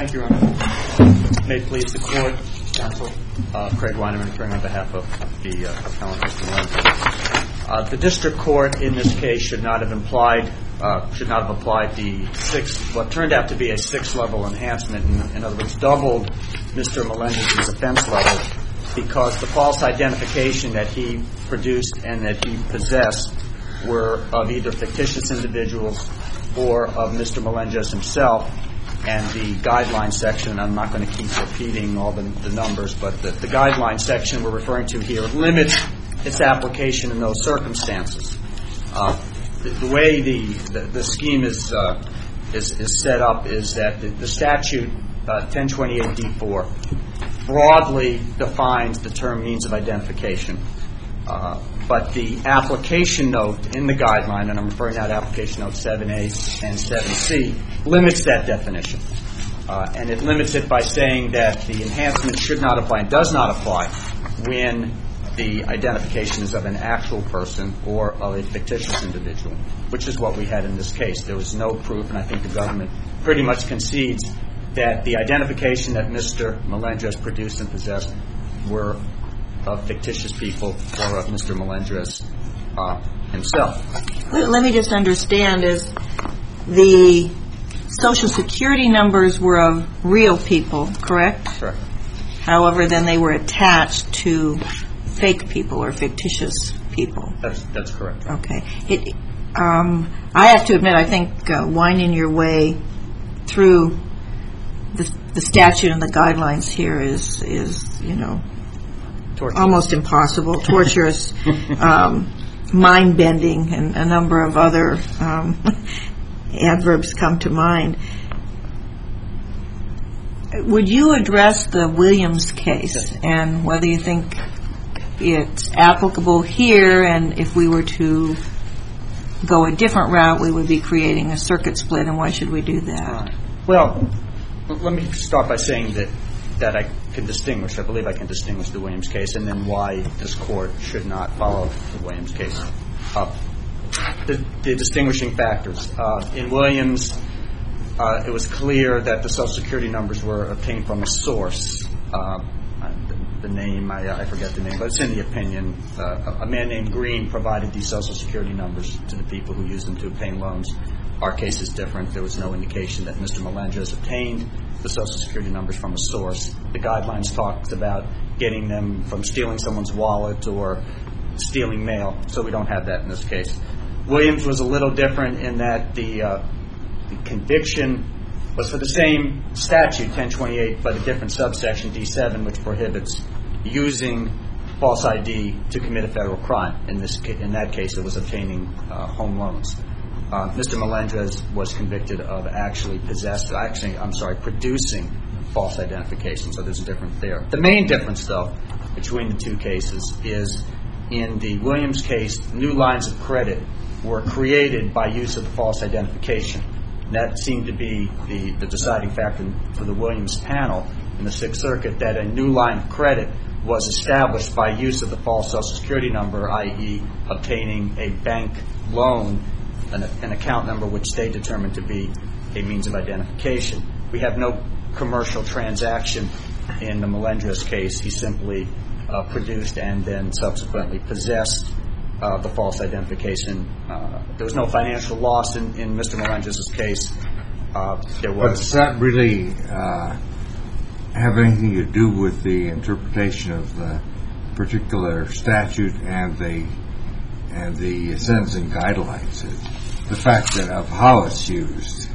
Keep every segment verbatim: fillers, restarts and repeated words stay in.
Thank you, Your Honor. May it please the Court, Counsel, uh, Craig Weineman, appearing on behalf of the uh, appellant, Mister Melendez. Uh, the district court in this case should not have implied, uh, should not have applied the six, what turned out to be a six-level enhancement. In, in other words, doubled Mister Melendez's offense level because the false identification that he produced and that he possessed were of either fictitious individuals or of Mister Melendez himself. And the guideline section, I'm not going to keep repeating all the, the numbers, but the, the guideline section we're referring to here limits its application in those circumstances. Uh, the, the way the, the, the scheme is, uh, is is set up is that the, the statute, uh, ten twenty-eight D four, broadly defines the term means of identification. Uh, but the application note in the guideline, and I'm referring now to application note seven A and seven C, limits that definition. Uh, and it limits it by saying that the enhancement should not apply and does not apply when the identification is of an actual person or of a fictitious individual, which is what we had in this case. There was no proof, and I think the government pretty much concedes that the identification that Mister Melendez produced and possessed were of fictitious people or of Mister Melendez uh, himself. Let me just understand, is the Social Security numbers were of real people, correct? Correct. However, then they were attached to fake people or fictitious people. That's that's correct. Okay. It, um, I have to admit, I think uh, winding your way through the, the statute and the guidelines here is, is you know, Torture. Almost impossible, torturous, um, mind-bending, and a number of other um, adverbs come to mind. Would you address the Williams case yes. and whether you think it's applicable here, and if we were to go a different route, we would be creating a circuit split, and why should we do that? Uh, well, let me start by saying that that I can distinguish, I believe I can distinguish the Williams case, and then why this Court should not follow the Williams case. Uh, the, the distinguishing factors. Uh, in Williams, uh, it was clear that the Social Security numbers were obtained from a source. Uh, the, the name, I, I forget the name, but it's in the opinion. Uh, a man named Green provided these Social Security numbers to the people who used them to obtain loans. Our case is different. There was no indication that Mister Melendez obtained the Social Security numbers from a source. The guidelines talked about getting them from stealing someone's wallet or stealing mail, so we don't have that in this case. Williams was a little different in that the, uh, the conviction was for the same statute, ten twenty-eight, but a different subsection, D seven, which prohibits using false I D to commit a federal crime. In this, in that case, it was obtaining uh, home loans. Uh, Mister Melendez was convicted of actually possessed, actually, I'm sorry, producing false identification, so there's a difference there. The main difference, though, between the two cases is in the Williams case, new lines of credit were created by use of the false identification. And that seemed to be the, the deciding factor for the Williams panel in the Sixth Circuit, that a new line of credit was established by use of the false Social Security number, that is obtaining a bank loan, An, an account number which they determined to be a means of identification. We have no commercial transaction in the Melendez case. He simply uh, produced and then subsequently possessed uh, the false identification. Uh, there was no financial loss in, in Mister Melendez's case. Uh, there was. But does that really uh, have anything to do with the interpretation of the particular statute and the and the sentencing guidelines? The fact that of how it's used.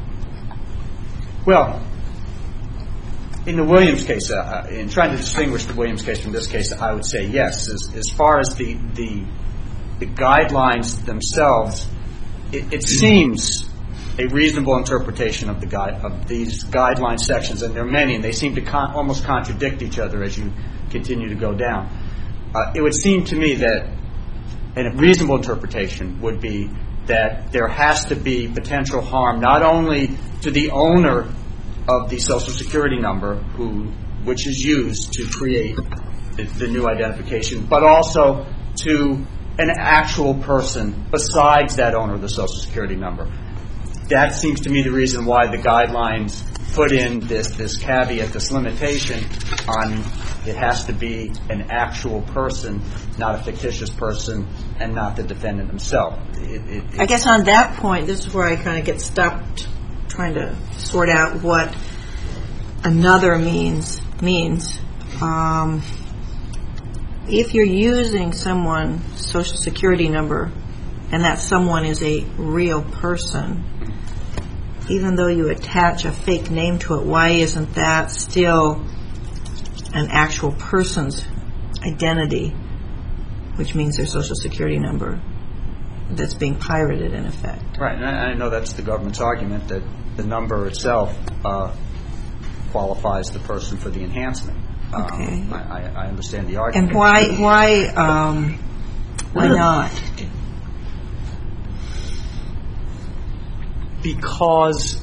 Well, in the Williams case, uh, in trying to distinguish the Williams case from this case, I would say yes. As, as far as the the, the guidelines themselves, it, it seems a reasonable interpretation of the guide of these guideline sections, and there are many, and they seem to con- almost contradict each other as you continue to go down. Uh, it would seem to me that a reasonable interpretation would be that there has to be potential harm not only to the owner of the Social Security number, who which is used to create the, the new identification, but also to an actual person besides that owner of the Social Security number. That seems to me the reason why the guidelines put in this, this caveat, this limitation on it has to be an actual person, not a fictitious person, and not the defendant himself. It, it, I guess on that point, this is where I kind of get stopped trying to sort out what another means means. Um, if you're using someone's social security number and that someone is a real person, even though you attach a fake name to it, why isn't that still an actual person's identity, which means their social security number, that's being pirated in effect? Right, and I, I know that's the government's argument, that the number itself uh, qualifies the person for the enhancement. Okay. Um, I, I, I understand the argument. And why, why, um, why not? Because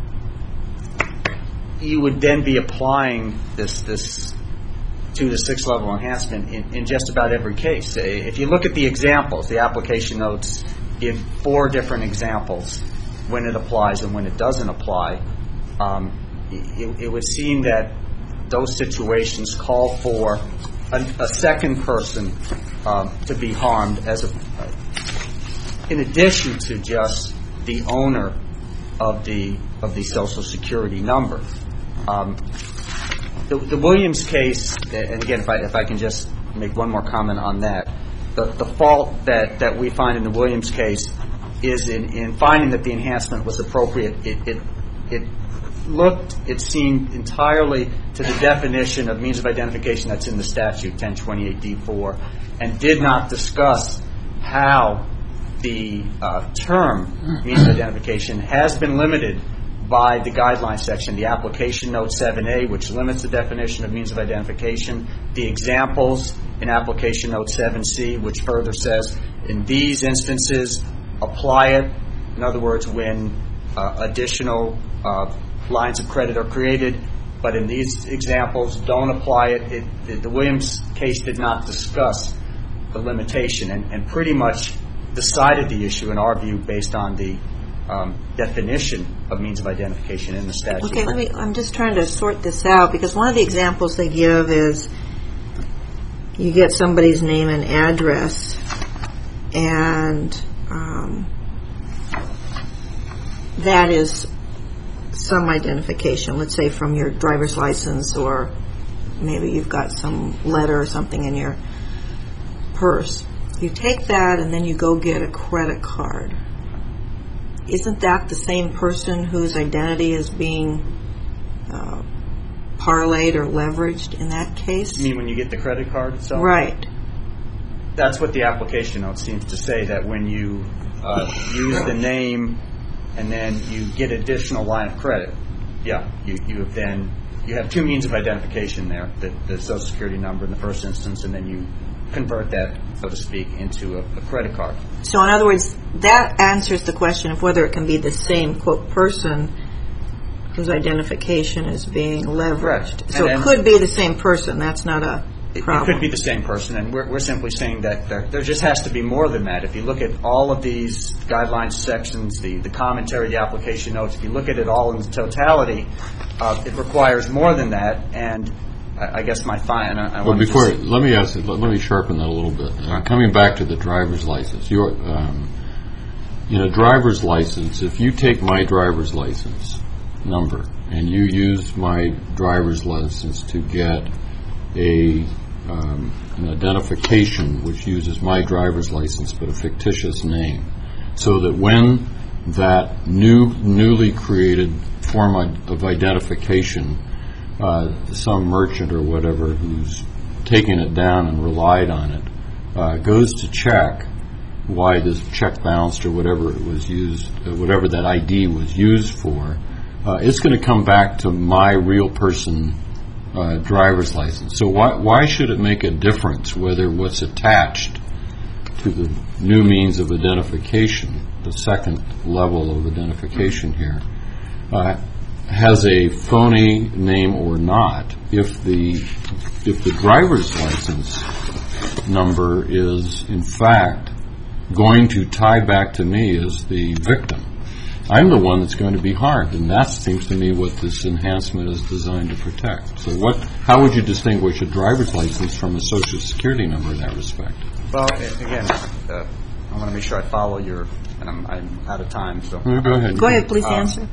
you would then be applying this this two to six level enhancement in, in just about every case. If you look at the examples, the application notes give four different examples when it applies and when it doesn't apply. Um, it, it would seem that those situations call for a, a second person um, to be harmed, as a, in addition to just the owner of the of the Social Security number. Um, the, the Williams case, and again, if I if I can just make one more comment on that, the, the fault that, that we find in the Williams case is in, in finding that the enhancement was appropriate. It, it it looked, it seemed entirely to the definition of means of identification that's in the statute, ten twenty-eight D four, and did not discuss how the uh, term means of identification has been limited by the guideline section, the application note seven A, which limits the definition of means of identification, the examples in application note seven C, which further says in these instances apply it. In other words, when uh, additional uh, lines of credit are created, but in these examples don't apply it. It, it the Williams case did not discuss the limitation, and, and pretty much decided the issue, in our view, based on the um, definition of means of identification in the statute. Okay, let me, I'm just trying to sort this out, because one of the examples they give is you get somebody's name and address, and um, that is some identification, let's say from your driver's license, or maybe you've got some letter or something in your purse. You take that and then you go get a credit card. Isn't that the same person whose identity is being uh, parlayed or leveraged in that case? You mean when you get the credit card itself? Right. That's what the application note seems to say, that when you uh, use the name and then you get additional line of credit, yeah, you, you have then, you have two means of identification there, the, the Social Security number in the first instance, and then you convert that, so to speak, into a, a credit card. So in other words, that answers the question of whether it can be the same, quote, person whose identification is being leveraged. Correct. So and, it could be the same person. That's not a it, problem. It could be the same person, and we're, we're simply saying that there, there just has to be more than that. If you look at all of these guidelines sections, the, the commentary, the application notes, if you look at it all in totality, uh, it requires more than that, and I guess my fine. I, I well, before to let me ask, let, let me sharpen that a little bit. Uh, coming back to the driver's license, your, um, in a driver's license, if you take my driver's license number and you use my driver's license to get a um, an identification which uses my driver's license but a fictitious name, so that when that new newly created form of identification, Uh, some merchant or whatever who's taken it down and relied on it uh, goes to check why this check bounced or whatever it was used, uh, whatever that I D was used for, uh, it's going to come back to my real person uh, driver's license. So why why should it make a difference whether what's attached to the new means of identification, the second level of identification here, uh, has a phony name or not, if the if the driver's license number is in fact going to tie back to me as the victim? I'm the one that's going to be harmed, and that seems to me what this enhancement is designed to protect. So what, how would you distinguish a driver's license from a Social Security number in that respect? Well, again, uh, I want to make sure I follow your, and I'm, I'm out of time, so. No, go ahead. Go ahead, please Um, answer.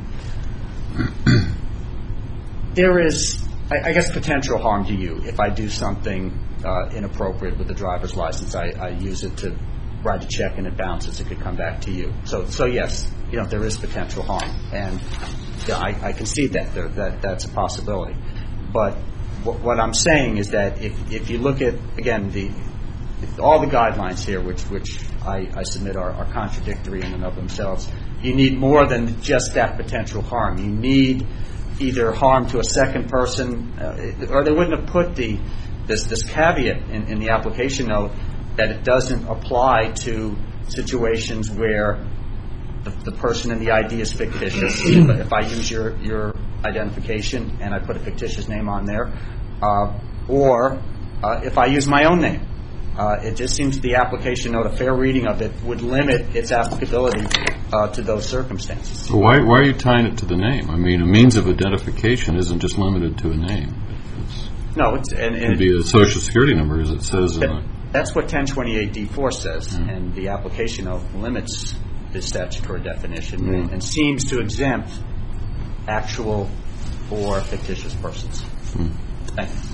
There is, I, I guess, potential harm to you if I do something uh, inappropriate with the driver's license. I, I use it to write a check and it bounces. It could come back to you. So, so yes, you know, there is potential harm, and yeah, I, I concede that there, that that's a possibility. But w- what I'm saying is that if if you look at again the all the guidelines here, which which I, I submit are, are contradictory in and of themselves, you need more than just that potential harm. You need either harm to a second person, uh, or they wouldn't have put the this this caveat in, in the application note that it doesn't apply to situations where the, the person in the I D is fictitious. But if I use your your identification and I put a fictitious name on there, uh, or uh, if I use my own name. Uh, it just seems the application note, a fair reading of it, would limit its applicability uh, to those circumstances. So why, why are you tying it to the name? I mean, a means of identification isn't just limited to a name. It's, No, it's and, it and could be a Social Security number, as it says in the... that's what ten twenty-eight D four says, Mm. and the application note limits the statutory definition Mm. and, and seems to exempt actual or fictitious persons. Mm. Thank you.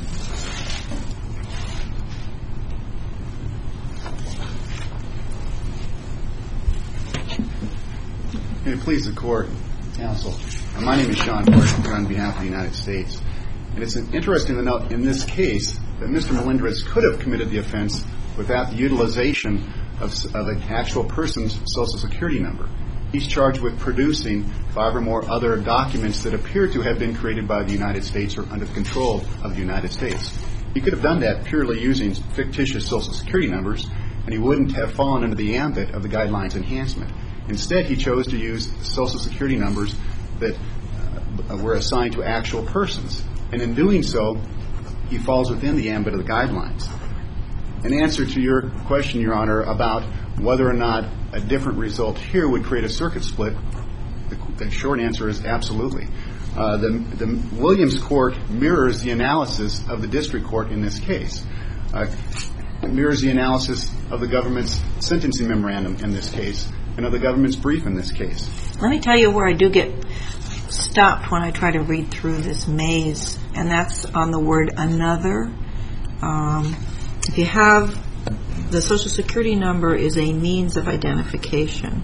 May it please the Court, Counsel. Uh, my name is Sean Porter on behalf of the United States. And it's interesting to note in this case that Mister Melendrez could have committed the offense without the utilization of, of an actual person's Social Security number. He's charged with producing five or more other documents that appear to have been created by the United States or under the control of the United States. He could have done that purely using fictitious Social Security numbers, and he wouldn't have fallen under the ambit of the guidelines enhancement. Instead, he chose to use Social Security numbers that uh, were assigned to actual persons. And in doing so, he falls within the ambit of the guidelines. In answer to your question, Your Honor, about whether or not a different result here would create a circuit split, the, the short answer is absolutely. Uh, the, the Williams Court mirrors the analysis of the district court in this case. Uh, it mirrors the analysis of the government's sentencing memorandum in this case and of the government's brief in this case. Let me tell you where I do get stopped when I try to read through this maze, and that's on the word another. Um, if you have the Social Security number is a means of identification,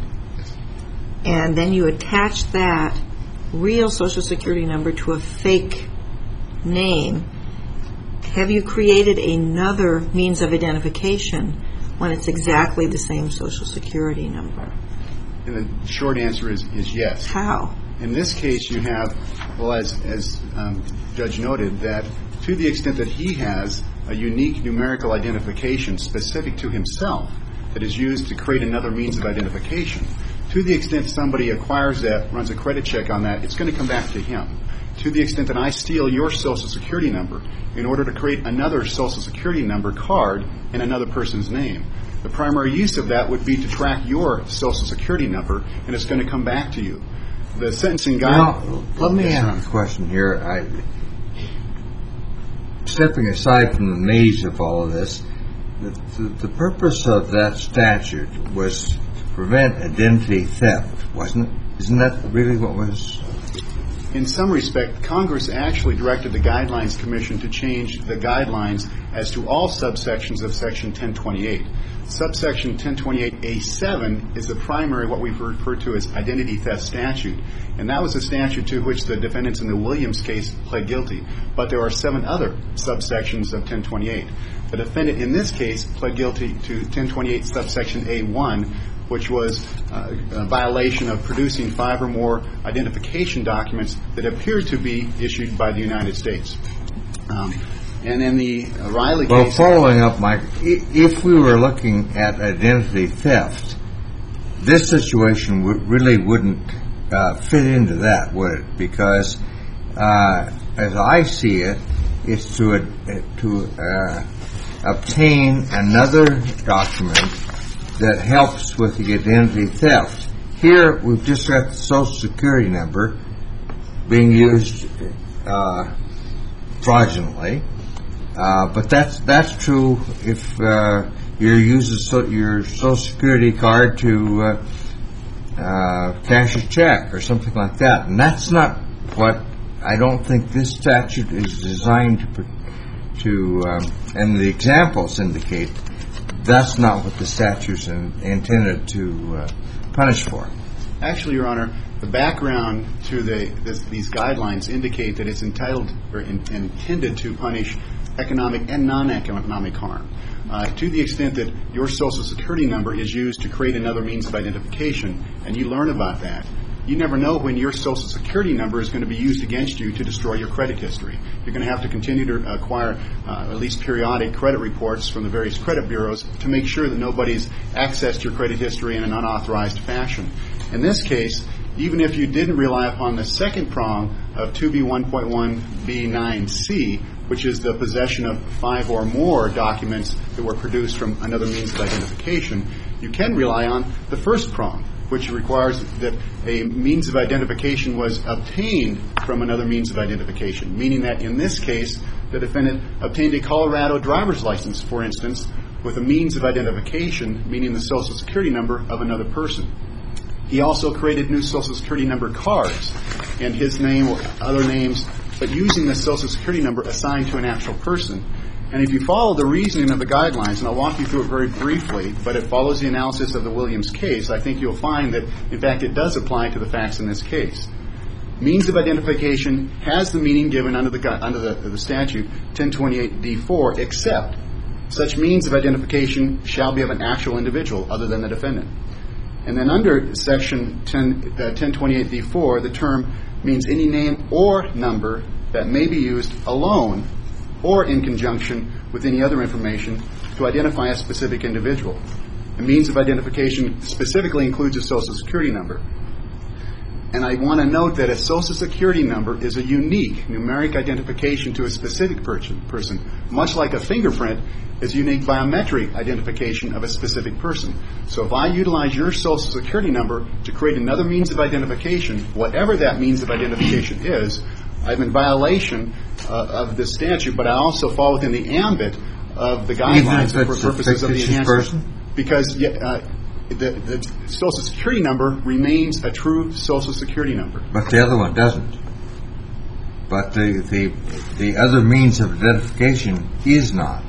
and then you attach that real Social Security number to a fake name, have you created another means of identification when it's exactly the same Social Security number? And the short answer is, is yes. How? In this case, you have, well, as, as um, Judge noted, that to the extent that he has a unique numerical identification specific to himself that is used to create another means of identification, to the extent somebody acquires that, runs a credit check on that, it's going to come back to him. To the extent that I steal your Social Security number in order to create another Social Security number card in another person's name, the primary use of that would be to track your Social Security number, and it's going to come back to you. The sentencing guide... Now, let me ask a question here. I, stepping aside from the maze of all of this, the, the, the purpose of that statute was to prevent identity theft, wasn't it? Isn't that really what was... In some respect, Congress actually directed the Guidelines Commission to change the guidelines as to all subsections of Section ten twenty-eight. Subsection ten twenty-eight A seven is the primary, what we've referred to as identity theft statute, and that was a statute to which the defendants in the Williams case pled guilty. But there are seven other subsections of ten twenty-eight. The defendant in this case pled guilty to ten twenty-eight subsection A one, which was uh, a violation of producing five or more identification documents that appeared to be issued by the United States. Um, and in the Riley well, case... Well, following up, Mike, if we were looking at identity theft, this situation w- really wouldn't uh, fit into that, would it? Because uh, as I see it, it's to, uh, to uh, obtain another document that helps with the identity theft. here we've just got the Social Security number being used uh, fraudulently, uh, but that's that's true if uh, you use a so, your Social Security card to uh, uh, cash a check or something like that, and that's not what I don't think this statute is designed to. to um, and the examples indicate that's not what the statute's in, intended to uh, punish for. Actually, Your Honor, the background to the, this, these guidelines indicate that it's entitled or in, intended to punish economic and non-economic harm. Uh, to the extent that your Social Security number is used to create another means of identification, and you learn about that, you never know when your Social Security number is going to be used against you to destroy your credit history. You're going to have to continue to acquire uh, at least periodic credit reports from the various credit bureaus to make sure that nobody's accessed your credit history in an unauthorized fashion. In this case, even if you didn't rely upon the second prong of two B one point one B nine C, which is the possession of five or more documents that were produced from another means of identification, you can rely on the first prong, which requires that a means of identification was obtained from another means of identification, meaning that in this case, the defendant obtained a Colorado driver's license, for instance, with a means of identification, meaning the Social Security number of another person. He also created new Social Security number cards in his name or other names, but using the Social Security number assigned to an actual person. And if you follow the reasoning of the guidelines, and I'll walk you through it very briefly, but it follows the analysis of the Williams case, I think you'll find that, in fact, it does apply to the facts in this case. Means of identification has the meaning given under the under the, the statute ten twenty-eight D four, except such means of identification shall be of an actual individual other than the defendant. And then under section ten twenty-eight D four, the term means any name or number that may be used alone or in conjunction with any other information to identify a specific individual. The means of identification specifically includes a Social Security number. And I want to note that a Social Security number is a unique numeric identification to a specific person, person, much like a fingerprint is unique biometric identification of a specific person. So if I utilize your Social Security number to create another means of identification, whatever that means of identification is, I'm in violation uh, of this statute, but I also fall within the ambit of the guidelines for purposes of the enhancement. Person? Because uh, the, the Social Security number remains a true Social Security number. But the other one doesn't. But the the, the other means of identification is not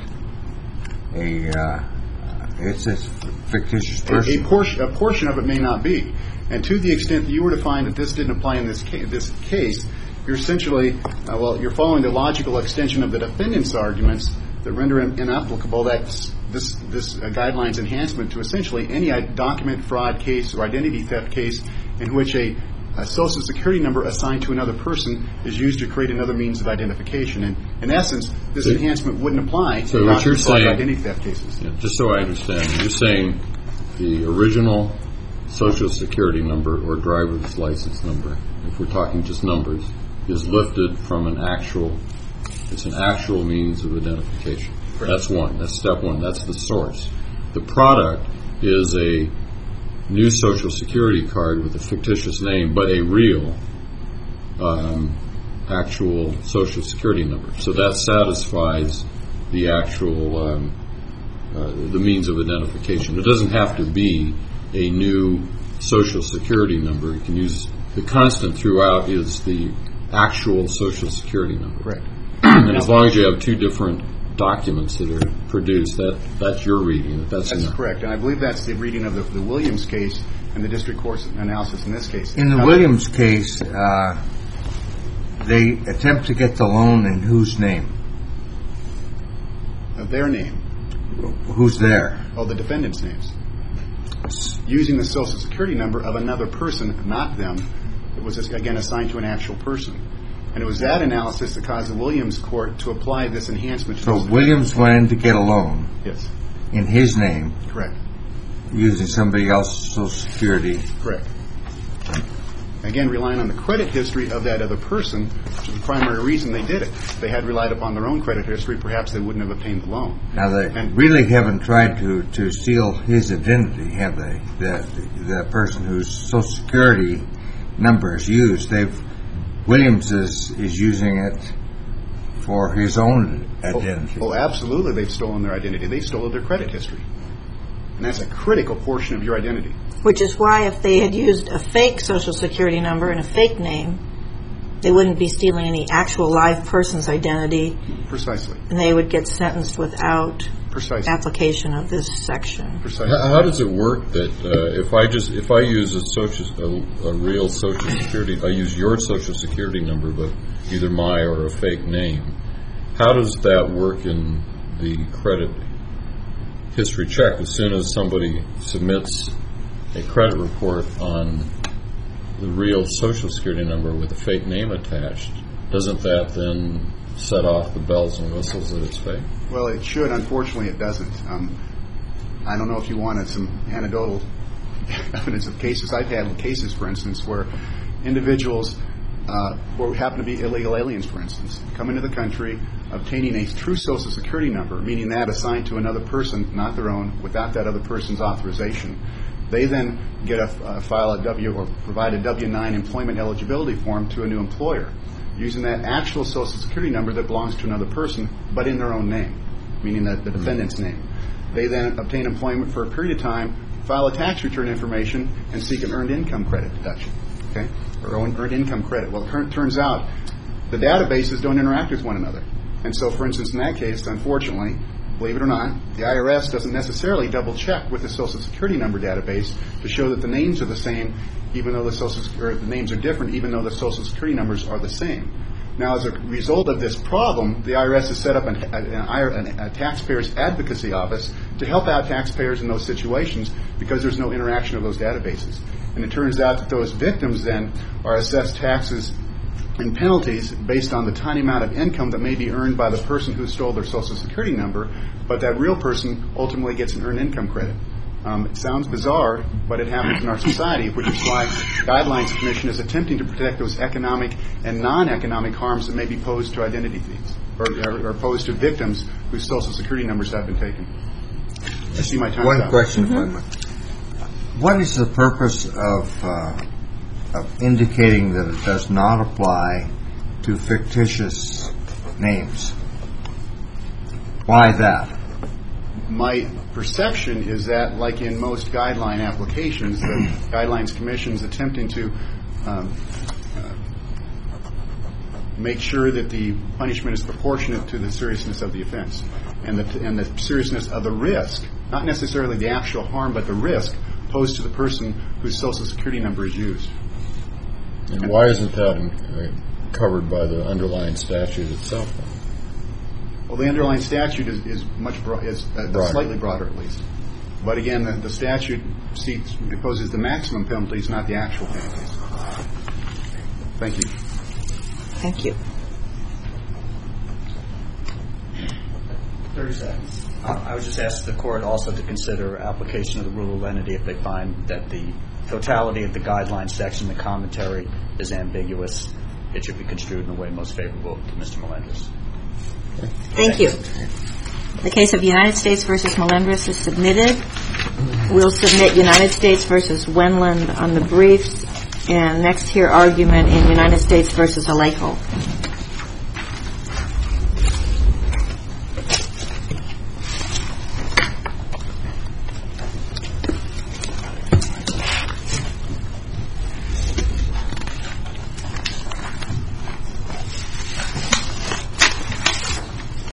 a. Uh, it's a fictitious person. A, a portion, a portion of it may not be, and to the extent that you were to find that this didn't apply in this case, this case, you're essentially, uh, well, you're following the logical extension of the defendant's arguments that render in, inapplicable that this this uh, guidelines enhancement to essentially any document fraud case or identity theft case in which a, a Social Security number assigned to another person is used to create another means of identification. And in essence, this so, enhancement wouldn't apply so to what you're saying, identity theft cases. Yeah, just so I understand, you're saying the original Social Security number or driver's license number, if we're talking just numbers, is lifted from an actual, it's an actual means of identification. Correct. That's one. That's step one. That's the source. The product is a new Social Security card with a fictitious name, but a real um, actual Social Security number. So that satisfies the actual, um, uh, the means of identification. It doesn't have to be a new Social Security number. You can use, the constant throughout is the actual Social Security number. Correct. And as long as you have two different documents that are produced, that that's your reading. That's, that's enough. Correct. And I believe that's the reading of the, the Williams case and the district court's analysis in this case. In the now, Williams case, uh, they attempt to get the loan in whose name? Of their name. Who's there? Oh, the defendant's names. Using the Social Security number of another person, not them. It was, again, assigned to an actual person. And it was that analysis that caused the Williams court to apply this enhancement. To so Williams went in to get a loan. Yes. In his name. Correct. Using somebody else's Social Security. Correct. And Again, relying on the credit history of that other person, which is the primary reason they did it. If they had relied upon their own credit history, perhaps they wouldn't have obtained the loan. Now, they And- really haven't tried to, to steal his identity, have they? The, the person whose Social Security number is used, they've, Williams is, is using it for his own identity. Oh, oh, absolutely, they've stolen their identity. They've stolen their credit history. And that's a critical portion of your identity. Which is why if they had used a fake Social Security number and a fake name, they wouldn't be stealing any actual live person's identity, Precisely. and they would get sentenced without Precisely. application of this section. Precisely. How, how does it work that uh, if I just if I use a social a, a real Social Security, I use your Social Security number, but either my or a fake name, how does that work in the credit history check? As soon as somebody submits a credit report on the real Social Security number with a fake name attached, doesn't that then set off the bells and whistles that it's fake? Well, it should. Unfortunately, it doesn't. Um, I don't know if you wanted some anecdotal evidence of cases. I've had cases, for instance, where individuals uh, who happen to be illegal aliens, for instance, come into the country obtaining a true Social Security number, meaning that assigned to another person, not their own, without that other person's authorization. They then get a uh, file a W or provide a W nine employment eligibility form to a new employer, using that actual Social Security number that belongs to another person, but in their own name, meaning that the defendant's name. They then obtain employment for a period of time, file a tax return information, and seek an earned income credit deduction, okay, or earned income credit. Well, it turns out the databases don't interact with one another. And so, for instance, in that case, unfortunately, believe it or not, the I R S doesn't necessarily double-check with the Social Security number database to show that the names are the same, even though the Social or the names are different, even though the Social Security numbers are the same. Now, as a result of this problem, the I R S has set up an, an, a taxpayers advocacy office to help out taxpayers in those situations because there's no interaction of those databases. And it turns out that those victims then are assessed taxes and penalties based on the tiny amount of income that may be earned by the person who stole their Social Security number, but that real person ultimately gets an earned income credit. Um, it sounds bizarre, but it happens in our society, which is why the Guidelines Commission is attempting to protect those economic and non-economic harms that may be posed to identity thieves or, or, or posed to victims whose Social Security numbers have been taken. I see my time's One up. question, mm-hmm. What is the purpose of, uh, of indicating that it does not apply to fictitious names? Why that? My perception is that, like in most guideline applications, the Guidelines Commission is attempting to um, uh, make sure that the punishment is proportionate to the seriousness of the offense and the, and the seriousness of the risk, not necessarily the actual harm, but the risk posed to the person whose Social Security number is used. And why isn't that in, uh, covered by the underlying statute itself? Well, the underlying statute is, is much bro- is uh, Broader. slightly broader, at least. But again, the, the statute seeks, imposes the maximum penalties, not the actual penalties. Thank you. Thank you. thirty seconds. Uh, I would just ask the court also to consider application of the rule of lenity if they find that the totality of the guidelines section, the commentary, is ambiguous. It should be construed in a way most favorable to Mister Melendres. Thank you. The case of United States versus Melendres is submitted. We'll submit United States versus Wendland on the briefs, and next hear argument in United States versus Alejo.